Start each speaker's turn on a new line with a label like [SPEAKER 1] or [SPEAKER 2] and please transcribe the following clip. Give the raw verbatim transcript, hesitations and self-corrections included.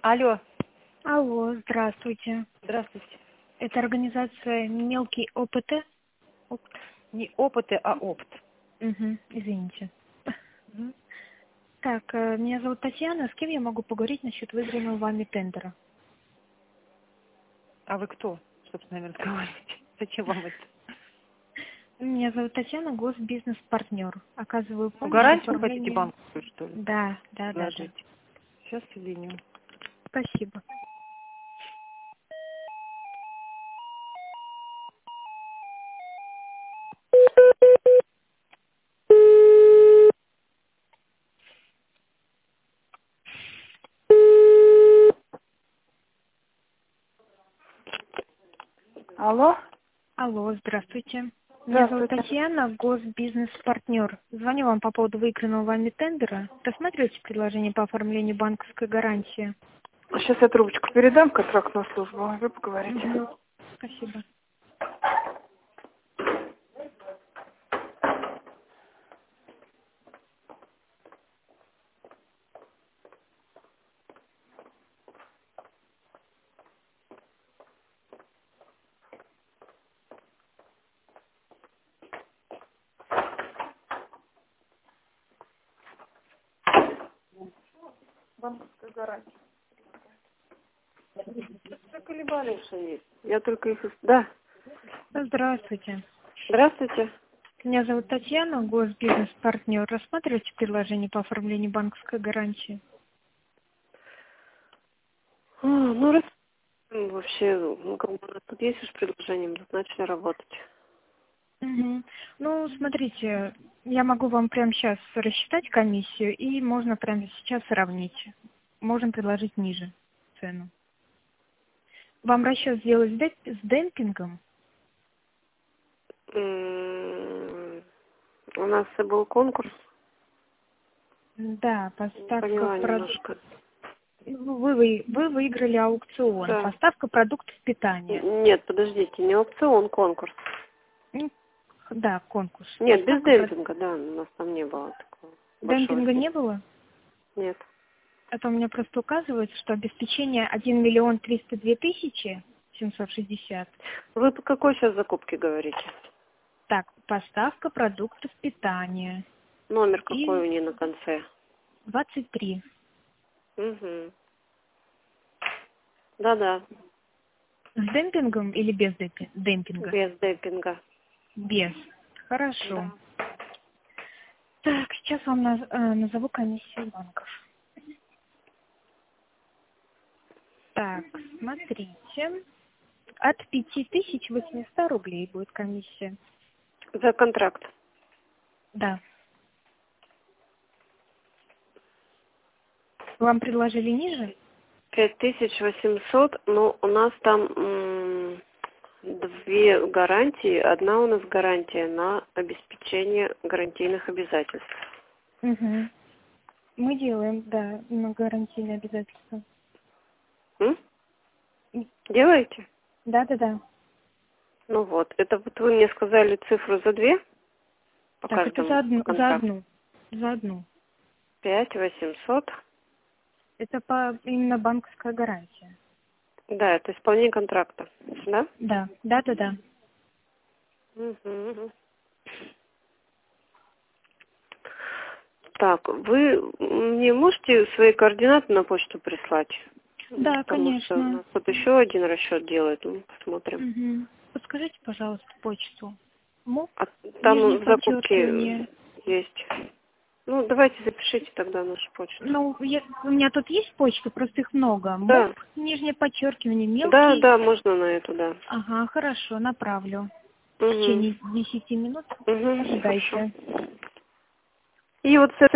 [SPEAKER 1] Алло.
[SPEAKER 2] Алло, здравствуйте.
[SPEAKER 1] Здравствуйте.
[SPEAKER 2] Это организация «Мелкий ОПТ»?
[SPEAKER 1] Опт. Не опыты, а опт.
[SPEAKER 2] Угу, извините.
[SPEAKER 1] Мгм.
[SPEAKER 2] Так, э, меня зовут Татьяна. С кем я могу поговорить насчет выигранного вами тендера?
[SPEAKER 1] А вы кто, чтобы с нами разговаривать? Зачем вам это?
[SPEAKER 2] Меня зовут Татьяна, госбизнес-партнер. Оказываю
[SPEAKER 1] Ну,
[SPEAKER 2] помощь в
[SPEAKER 1] гарантию хотите
[SPEAKER 2] оформлении...
[SPEAKER 1] банковскую, что ли,
[SPEAKER 2] Да, да, да, да.
[SPEAKER 1] предложить? Сейчас соединю.
[SPEAKER 2] Спасибо.
[SPEAKER 3] Алло,
[SPEAKER 2] Алло, здравствуйте. Меня зовут
[SPEAKER 3] здравствуйте.
[SPEAKER 2] Татьяна, госбизнес-партнер. Звоню вам по поводу выигранного вами тендера. Рассматриваете предложение по оформлению банковской гарантии?
[SPEAKER 3] Сейчас я трубочку передам в контрактную службу, а вы поговорите.
[SPEAKER 2] Угу. Спасибо.
[SPEAKER 3] Банковская гарантия. Заколебали, что есть. Я только их... ис- Да.
[SPEAKER 2] Здравствуйте.
[SPEAKER 3] Здравствуйте.
[SPEAKER 2] Меня зовут Татьяна, госбизнес-партнер. Рассматриваете предложение по оформлению банковской гарантии?
[SPEAKER 3] А, ну, раз... м, вообще, ну, как бы, тут есть уж предложение, мы тут начали работать.
[SPEAKER 2] Мгм. Ну, смотрите, я могу вам прямо сейчас рассчитать комиссию, и можно прямо сейчас сравнить. Можем предложить ниже цену. Вам расчет сделать с деп- с демпингом?
[SPEAKER 3] М, У нас был конкурс,
[SPEAKER 2] Да,
[SPEAKER 3] не
[SPEAKER 2] поставка
[SPEAKER 3] поняла
[SPEAKER 2] продуктов.
[SPEAKER 3] немножко.
[SPEAKER 2] Вы, вы, вы выиграли аукцион.
[SPEAKER 3] Да.
[SPEAKER 2] Поставка продуктов питания.
[SPEAKER 3] Н- Нет, подождите, не аукцион, конкурс.
[SPEAKER 2] М, Да, конкурс.
[SPEAKER 3] Нет, без
[SPEAKER 2] Поставка прод-
[SPEAKER 3] демпинга, да, у нас там не было такого большого.
[SPEAKER 2] демпинга
[SPEAKER 3] сильно.
[SPEAKER 2] не было?
[SPEAKER 3] Нет.
[SPEAKER 2] Это у меня просто указывает, что обеспечение один миллион триста две тысячи семьсот шестьдесят.
[SPEAKER 3] Вы по какой сейчас закупке говорите?
[SPEAKER 2] Так, поставка продуктов питания.
[SPEAKER 3] Номер какой
[SPEAKER 2] И
[SPEAKER 3] у нее на конце?
[SPEAKER 2] двадцать три.
[SPEAKER 3] Угу. Да-да,
[SPEAKER 2] С демпингом или без депи- демпинга?
[SPEAKER 3] без демпинга.
[SPEAKER 2] Без. Хорошо.
[SPEAKER 3] Да.
[SPEAKER 2] Так, сейчас вам наз- э, назову комиссию банков. Так, смотрите. От пяти тысяч восьмисот рублей будет комиссия.
[SPEAKER 3] За контракт.
[SPEAKER 2] Да. Вам предложили ниже?
[SPEAKER 3] Пять тысяч восемьсот, но у нас там м, две гарантии. Одна у нас гарантия на обеспечение гарантийных обязательств.
[SPEAKER 2] Угу. Мы делаем, да, на гарантийные обязательства.
[SPEAKER 3] М? Делаете?
[SPEAKER 2] Да, да, да.
[SPEAKER 3] Ну вот, это вот вы мне сказали цифру за две по
[SPEAKER 2] Так, это за
[SPEAKER 3] каждому
[SPEAKER 2] одну, за
[SPEAKER 3] контракту.
[SPEAKER 2] одну. За одну.
[SPEAKER 3] Пять восемьсот.
[SPEAKER 2] Это по именно банковская гарантия.
[SPEAKER 3] Да, это исполнение контракта. Да?
[SPEAKER 2] Да, да, да, да.
[SPEAKER 3] Мгм. Так, вы мне можете свои координаты на почту прислать?
[SPEAKER 2] Да,
[SPEAKER 3] Потому что у
[SPEAKER 2] конечно.
[SPEAKER 3] нас тут еще один расчет делает, мы посмотрим.
[SPEAKER 2] Угу. Подскажите, пожалуйста, почту. МОП,
[SPEAKER 3] А
[SPEAKER 2] нижнее
[SPEAKER 3] там в закупке
[SPEAKER 2] подчеркивание.
[SPEAKER 3] есть. Ну, давайте запишите тогда нашу почту.
[SPEAKER 2] Ну, я- у меня тут есть почта, просто их много. МОП,
[SPEAKER 3] Да,
[SPEAKER 2] нижнее подчеркивание,
[SPEAKER 3] да,
[SPEAKER 2] мелкий.
[SPEAKER 3] да, можно на эту, да.
[SPEAKER 2] Ага, хорошо, направлю. В
[SPEAKER 3] Угу.
[SPEAKER 2] течение десяти минут
[SPEAKER 3] Угу, хорошо.
[SPEAKER 2] ожидайте.
[SPEAKER 3] И вот с